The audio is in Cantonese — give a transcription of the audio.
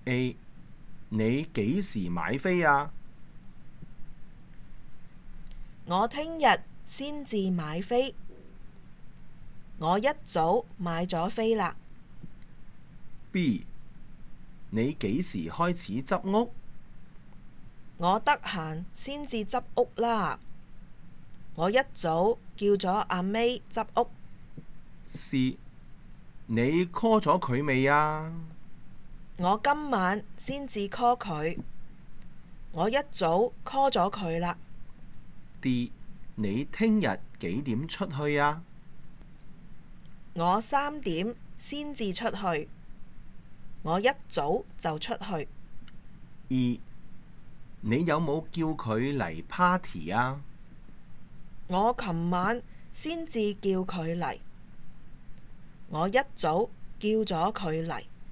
A， 你幾時買飛啊？ 我聽日先至買飛。我一早買咗飛啦。 B， 你幾時開始執屋？ 我得閒先至執屋啦。我一早叫咗阿 May 執屋。 C， 你 call 咗佢未啊？ 我今晚先至 call 佢。我一早 call 咗佢啦。 D， 你聽日幾點出去啊？ 我3點先至出去。我一早就出去。 E， 你有冇叫佢嚟 party 啊？ 我琴晚先至叫佢嚟。我一早叫咗佢嚟。